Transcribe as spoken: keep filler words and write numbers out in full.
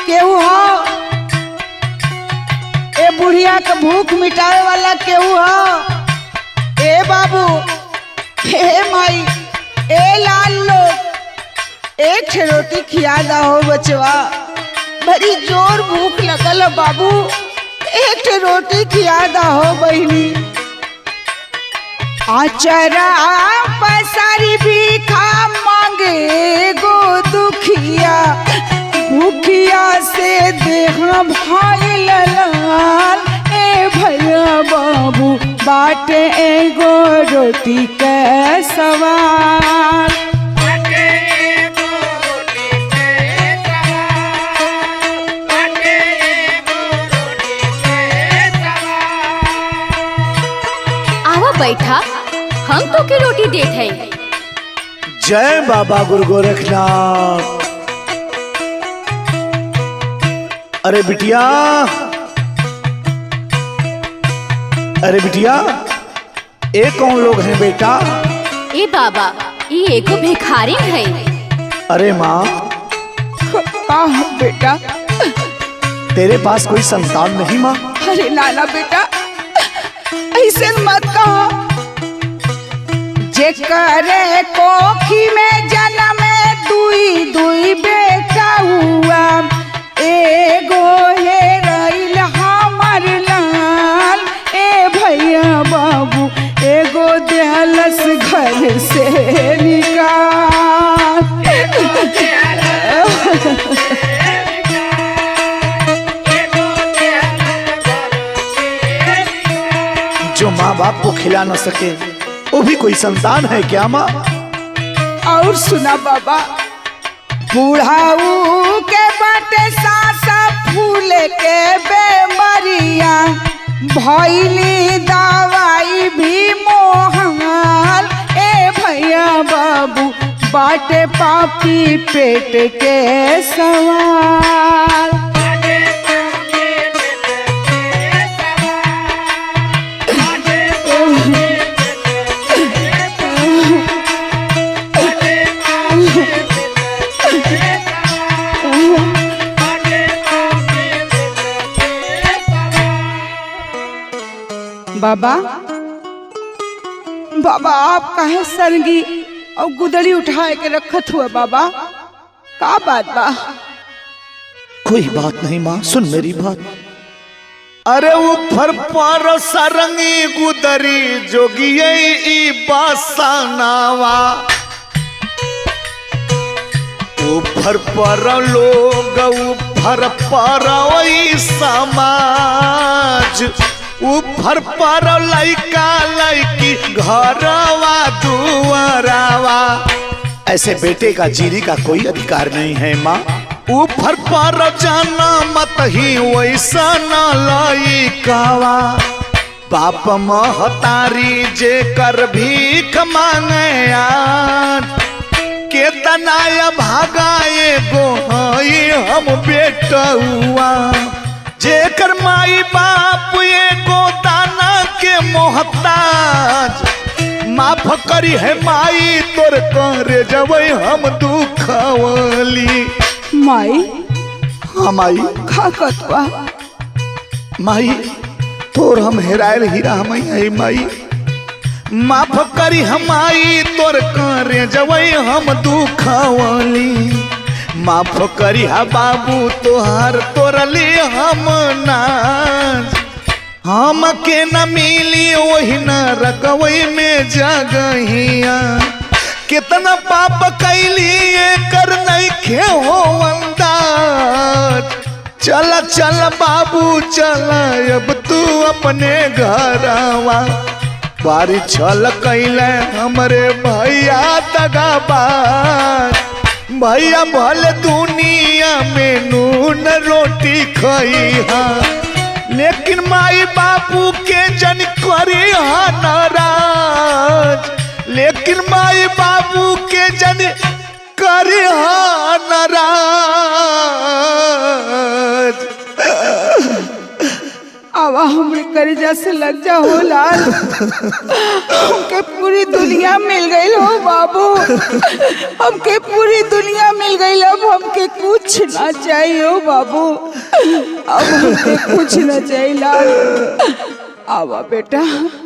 केहू हो? ए बुढ़िया के भूख मिटावे वाला केहू हो? ए बाबू, ए माई, ए लाल लोग, एक ठे रोटी खिया दा हो बचवा, बड़ी जोर भूख लगल है बाबू, एक ठे रोटी खिया दा हो बहनी। आचरा पसारी भीखा मांगे गो दुखिया, भूखिया से देह भाई लाल, ए भैया बाबू बाटे एगो रोटी के सवाल। आवा बैठा, हम तो के रोटी देत है। जय बाबा गुरु गोरखनाथ। अरे बिटिया, अरे बिटिया, ये कौन लोग हैं बेटा? ए बाबा, ये एको भिखारी है। अरे माँ, आह बेटा, तेरे पास कोई संतान नहीं माँ? अरे नाना बेटा, ऐसे मत कहो। जेकरे कोखी में जन्म दुई दुई बेटा हुआ, एगो है रइल हमर लाल, ए भैया बाबू एगो देहलस घर से निकाल। जो माँ बाप को खिला न सके वो भी कोई संतान है क्या माँ? और सुना बाबा, बुढ़ाऊ के बाटे सासा फूल के बेमरिया, भैली दवाई भी मोहाल, ए भैया बाबू बाटे पापी पेट के सवाल। बाबा, बाबा आप काहे सरंगी और गुदड़ी उठाए के रखत हुआ बाबा, का बात बा? कोई बात नहीं माँ, सुन मेरी बात। अरे ऊपर पर सरंगी गुदरी जोगिये ई बसनावा, ऊपर पर लोग ऊपर पर वही समाज, ऊपर पर लइका लइकी घरवा दुआरावा, ऐसे बेटे का जीरी का कोई अधिकार नहीं है माँ। ऊपर पर जाना मत ही वैसा न लइकावा, बाप महतारी जे कर भीख मांगे आज, केतना भागाए गो हई हम बेटुआ, जेकर माई बाप एगो दाना के मोहताज, माफ करी है माई तोर करे जबै हम दुखवली। माई, हाँ माई, का कतवा? माई तोर हम हेरायल हीरा हम है माई, माफ करी हमाई तोर करे जबै हम दुखवली, माफ करी हा बाबू तोहार तोरली हम नाज, हम के न मिली वही न रकवई में जगहिया, कितना पाप कैली कर नहीं खे हो अंदाज, चल चल बाबू चल अब तू अपने घरवा, बारी छल कैले हमरे भैया दगाबाज, भैया भले दुनिया में नून रोटी खइहा, लेकिन माई बापू के जन करी हा नाराज, लेकिन माई बापू के जन करी हा नाराज। आवा हमरे करेजा से लग जा हो लाल। हमके पूरी दुनिया मिल गई हो बाबू, हमके पूरी दुनिया मिल गई। अब हमके कुछ ना चाहिए हो बाबू, अब हमके कुछ ना चाहिए लाल। आवा बेटा।